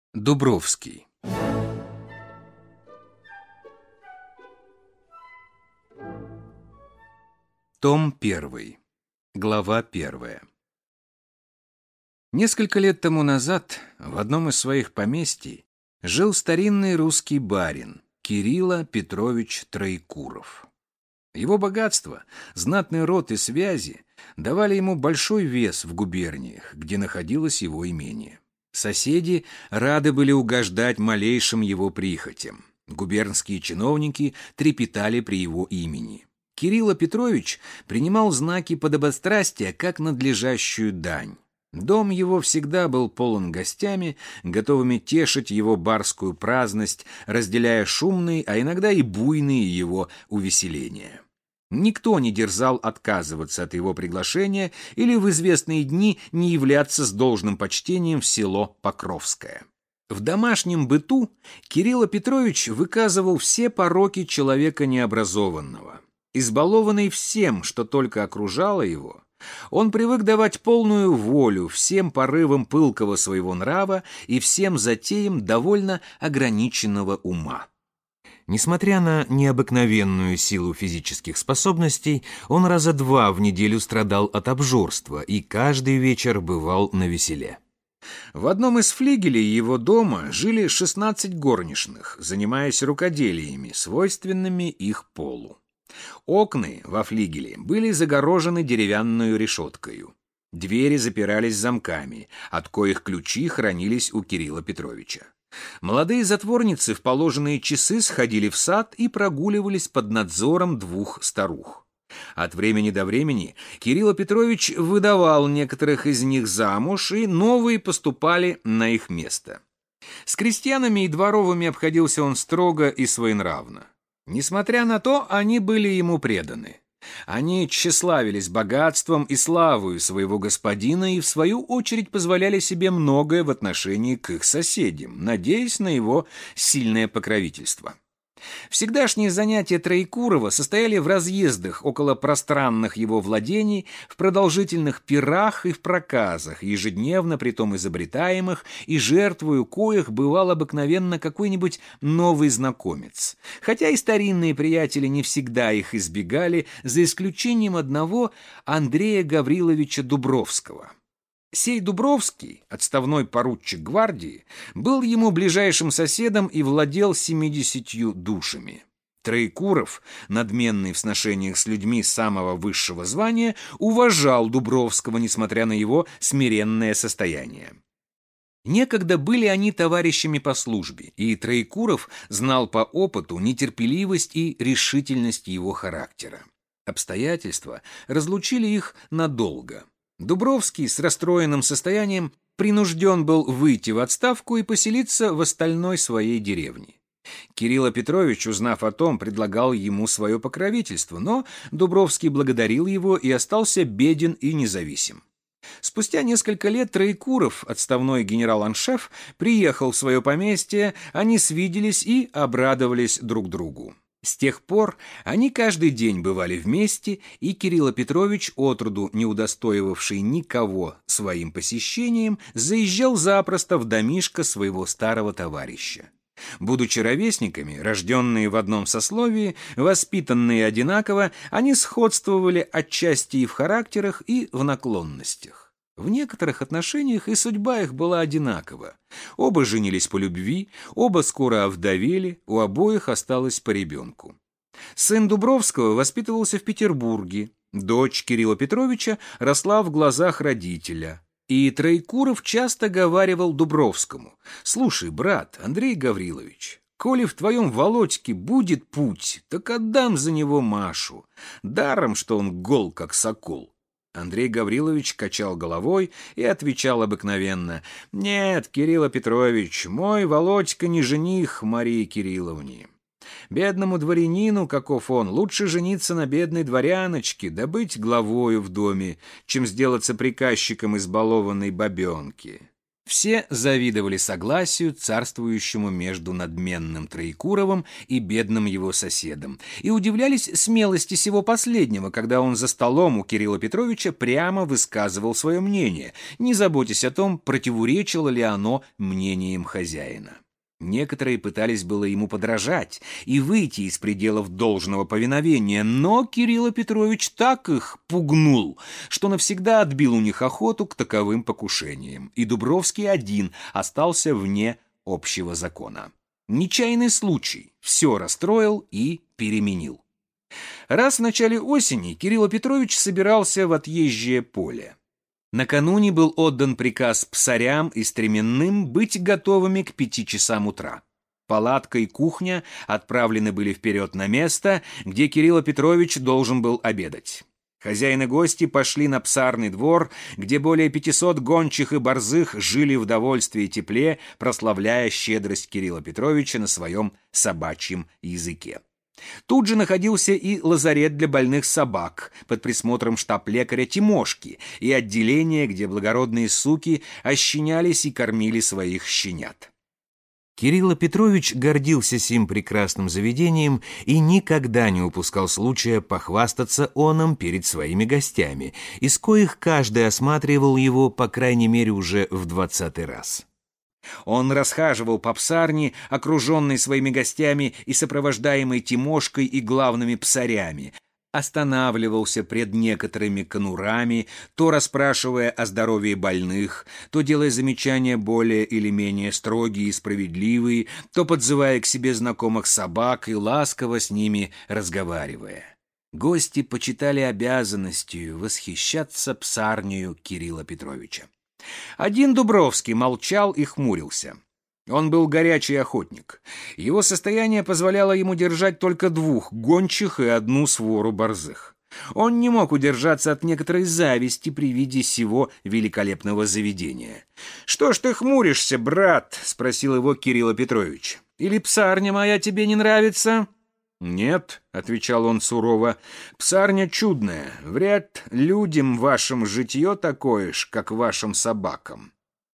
Дубровский. Том 1. Глава 1. Несколько лет тому назад в одном из своих поместий жил старинный русский барин Кирило Петрович Троекуров. Его богатство, знатный род и связи давали ему большой вес в губерниях, где находилось его имение. Соседи рады были угождать малейшим его прихотям. Губернские чиновники трепетали при его имени. Кирило Петрович принимал знаки подобострастия как надлежащую дань. Дом его всегда был полон гостями, готовыми тешить его барскую праздность, разделяя шумные, а иногда и буйные его увеселения. Никто не дерзал отказываться от его приглашения или в известные дни не являться с должным почтением в село Покровское. В домашнем быту Кирило Петрович выказывал все пороки человека необразованного. Избалованный всем, что только окружало его, он привык давать полную волю всем порывам пылкого своего нрава и всем затеям довольно ограниченного ума. Несмотря на необыкновенную силу физических способностей, он раза два в неделю страдал от обжорства и каждый вечер бывал навеселе. В одном из флигелей его дома жили 16 горничных, занимаясь рукоделиями, свойственными их полу. Окна во флигеле были загорожены деревянной решеткою. Двери запирались замками, от коих ключи хранились у Кирилла Петровича. Молодые затворницы в положенные часы сходили в сад и прогуливались под надзором двух старух. От времени до времени Кирилл Петрович выдавал некоторых из них замуж, и новые поступали на их место. С крестьянами и дворовыми обходился он строго и своенравно. Несмотря на то, они были ему преданы. Они тщеславились богатством и славою своего господина и, в свою очередь, позволяли себе многое в отношении к их соседям, надеясь на его сильное покровительство. Всегдашние занятия Троекурова состояли в разъездах около пространных его владений, в продолжительных пирах и в проказах, ежедневно притом изобретаемых, и жертвою коих бывал обыкновенно какой-нибудь новый знакомец. Хотя и старинные приятели не всегда их избегали, за исключением одного Андрея Гавриловича Дубровского. Сей Дубровский, отставной поручик гвардии, был ему ближайшим соседом и владел 70 душами. Троекуров, надменный в сношениях с людьми самого высшего звания, уважал Дубровского, несмотря на его смиренное состояние. Некогда были они товарищами по службе, и Троекуров знал по опыту нетерпеливость и решительность его характера. Обстоятельства разлучили их надолго. Дубровский с расстроенным состоянием принужден был выйти в отставку и поселиться в остальной своей деревне. Кирило Петрович, узнав о том, предлагал ему свое покровительство, но Дубровский благодарил его и остался беден и независим. Спустя несколько лет Троекуров, отставной генерал-аншеф, приехал в свое поместье, они свиделись и обрадовались друг другу. С тех пор они каждый день бывали вместе, и Кирило Петрович, отроду не удостоивавший никого своим посещением, заезжал запросто в домишко своего старого товарища. Будучи ровесниками, рожденные в одном сословии, воспитанные одинаково, они сходствовали отчасти и в характерах, и в наклонностях. В некоторых отношениях и судьба их была одинакова. Оба женились по любви, оба скоро овдовели, у обоих осталось по ребенку. Сын Дубровского воспитывался в Петербурге, дочь Кирилла Петровича росла в глазах родителя. И Троекуров часто говаривал Дубровскому: «Слушай, брат, Андрей Гаврилович, коли в твоем Володьке будет путь, так отдам за него Машу, даром, что он гол, как сокол». Андрей Гаврилович качал головой и отвечал обыкновенно: «Нет, Кирилл Петрович, мой Володька не жених Марии Кирилловне. Бедному дворянину, каков он, лучше жениться на бедной дворяночке, да быть главою в доме, чем сделаться приказчиком избалованной бабенки. Все завидовали согласию, царствующему между надменным Троекуровым и бедным его соседом, и удивлялись смелости сего последнего, когда он за столом у Кирилла Петровича прямо высказывал свое мнение, не заботясь о том, противоречило ли оно мнениям хозяина. Некоторые пытались было ему подражать и выйти из пределов должного повиновения, но Кирилл Петрович так их пугнул, что навсегда отбил у них охоту к таковым покушениям, и Дубровский один остался вне общего закона. Нечаянный случай все расстроил и переменил. Раз в начале осени Кирилл Петрович собирался в отъезжее поле. Накануне был отдан приказ псарям и стременным быть готовыми к 5 часам утра. Палатка и кухня отправлены были вперед на место, где Кирилл Петрович должен был обедать. Хозяин и гости пошли на псарный двор, где более 500 гончих и борзых жили в довольстве и тепле, прославляя щедрость Кирилла Петровича на своем собачьем языке. Тут же находился и лазарет для больных собак под присмотром штаб-лекаря Тимошки и отделение, где благородные суки ощенялись и кормили своих щенят. Кирилл Петрович гордился сим прекрасным заведением и никогда не упускал случая похвастаться оном перед своими гостями, из коих каждый осматривал его, по крайней мере, уже в 20-й раз. Он расхаживал по псарне, окруженный своими гостями и сопровождаемый Тимошкой и главными псарями, останавливался пред некоторыми конурами, то расспрашивая о здоровье больных, то делая замечания более или менее строгие и справедливые, то подзывая к себе знакомых собак и ласково с ними разговаривая. Гости почитали обязанностью восхищаться псарнею Кирилла Петровича. Один Дубровский молчал и хмурился. Он был горячий охотник. Его состояние позволяло ему держать только 2 гончих и 1 свору борзых. Он не мог удержаться от некоторой зависти при виде сего великолепного заведения. «Что ж ты хмуришься, брат?» — спросил его Кирилл Петрович. «Или псарня моя тебе не нравится?» «Нет», — отвечал он сурово, — «псарня чудная, вряд людям вашим житье такое ж, как вашим собакам».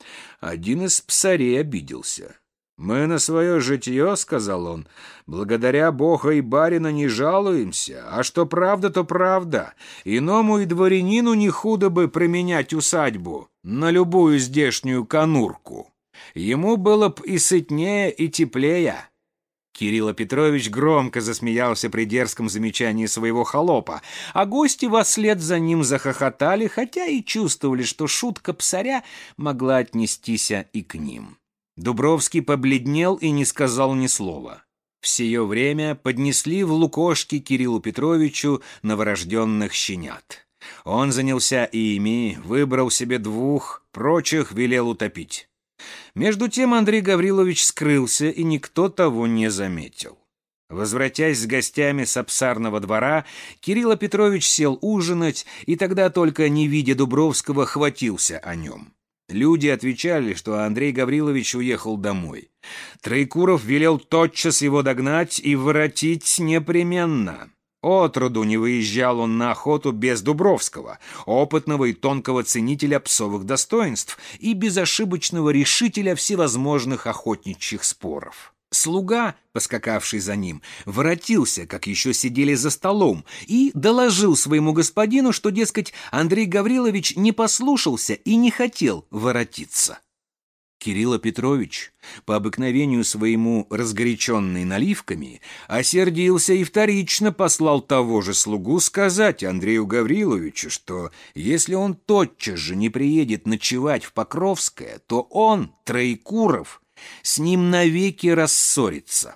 Один из псарей обиделся. «Мы на свое житье, — сказал он, — благодаря Бога и барина не жалуемся, а что правда, то правда. Иному и дворянину не худо бы променять усадьбу на любую здешнюю конурку. Ему было б и сытнее, и теплее». Кирилл Петрович громко засмеялся при дерзком замечании своего холопа, а гости вслед за ним захохотали, хотя и чувствовали, что шутка псаря могла отнестись и к ним. Дубровский побледнел и не сказал ни слова. В сие время поднесли в лукошки Кириллу Петровичу новорожденных щенят. Он занялся ими, выбрал себе 2, прочих велел утопить. Между тем Андрей Гаврилович скрылся, и никто того не заметил. Возвратясь с гостями с псарного двора, Кирилл Петрович сел ужинать, и тогда, только не видя Дубровского, хватился о нем. Люди отвечали, что Андрей Гаврилович уехал домой. Троекуров велел тотчас его догнать и воротить непременно. Отроду не выезжал он на охоту без Дубровского, опытного и тонкого ценителя псовых достоинств и безошибочного решителя всевозможных охотничьих споров. Слуга, поскакавший за ним, воротился, как еще сидели за столом, и доложил своему господину, что, дескать, Андрей Гаврилович не послушался и не хотел воротиться. Кирилл Петрович, по обыкновению своему разгоряченный наливками, осердился и вторично послал того же слугу сказать Андрею Гавриловичу, что если он тотчас же не приедет ночевать в Покровское, то он, Троекуров, с ним навеки рассорится.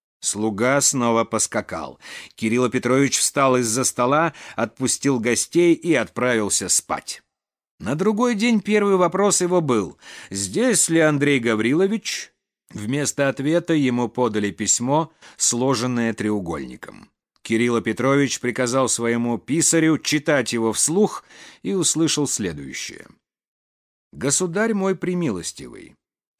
Слуга снова поскакал. Кирилл Петрович встал из-за стола, отпустил гостей и отправился спать. На другой день первый вопрос его был: «Здесь ли Андрей Гаврилович?» Вместо ответа ему подали письмо, сложенное треугольником. Кирилл Петрович приказал своему писарю читать его вслух и услышал следующее. «Государь мой премилостивый,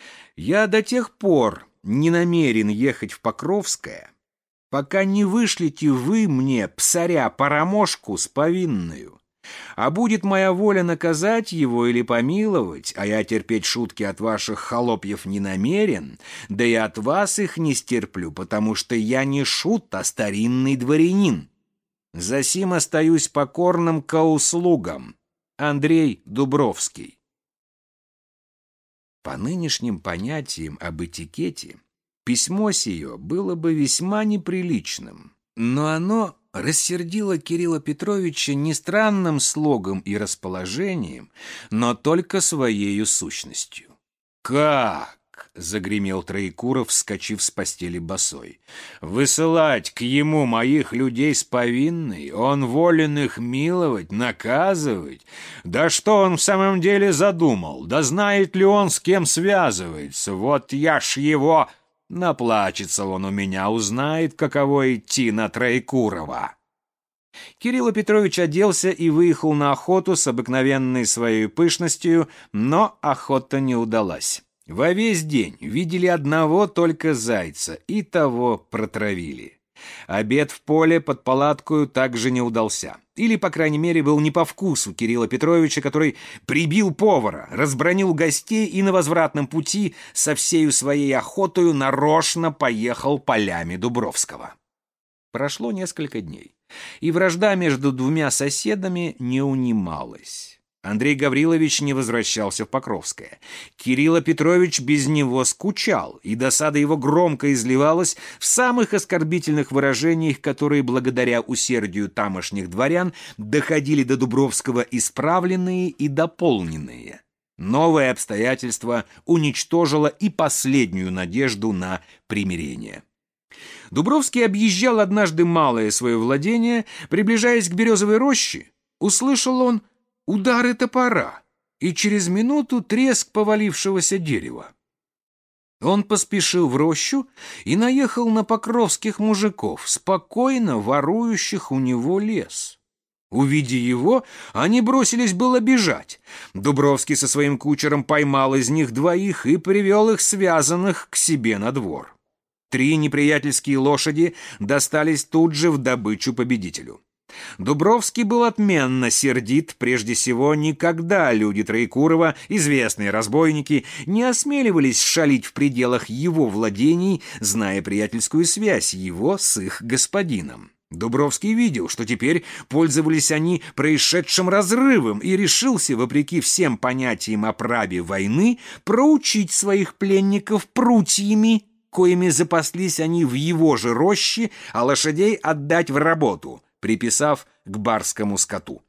я до тех пор не намерен ехать в Покровское, пока не вышлете вы мне псаря-парамошку с повинною, А будет моя воля наказать его или помиловать, а я терпеть шутки от ваших холопьев не намерен, да и от вас их не стерплю, потому что я не шут, а старинный дворянин. Засим остаюсь покорным ко услугам. Андрей Дубровский. По нынешним понятиям об этикете, письмо сие было бы весьма неприличным, но оно рассердило Кирилла Петровича не странным слогом и расположением, но только своею сущностью. «Как?» — загремел Троекуров, вскочив с постели босой. «Высылать к ему моих людей с повинной? Он волен их миловать, наказывать? Да что он в самом деле задумал? Да знает ли он, с кем связывается? Вот я ж его...» Наплачется он у меня, узнает, каково идти на Троекурова. Кирилл Петрович оделся и выехал на охоту с обыкновенной своей пышностью, но охота не удалась. Во весь день видели одного только зайца, и того протравили. Обед в поле под палаткою также не удался. Или, по крайней мере, был не по вкусу Кирилла Петровича, который прибил повара, разбранил гостей и на возвратном пути со всею своей охотою нарочно поехал полями Дубровского. Прошло несколько дней, и вражда между двумя соседами не унималась. Андрей Гаврилович не возвращался в Покровское. Кирилл Петрович без него скучал, и досада его громко изливалась в самых оскорбительных выражениях, которые, благодаря усердию тамошних дворян, доходили до Дубровского исправленные и дополненные. Новое обстоятельство уничтожило и последнюю надежду на примирение. Дубровский объезжал однажды малое свое владение. Приближаясь к березовой роще, услышал он удары топора и через минуту треск повалившегося дерева. Он поспешил в рощу и наехал на покровских мужиков, спокойно ворующих у него лес. Увидя его, они бросились было бежать. Дубровский со своим кучером поймал из них двоих и привел их связанных к себе на двор. 3 неприятельские лошади достались тут же в добычу победителю. Дубровский был отменно сердит. Прежде всего, никогда люди Троекурова, известные разбойники, не осмеливались шалить в пределах его владений, зная приятельскую связь его с их господином. Дубровский видел, что теперь пользовались они происшедшим разрывом, и решился, вопреки всем понятиям о праве войны, проучить своих пленников прутьями, коими запаслись они в его же роще, а лошадей отдать в работу, приписав к барскому скоту.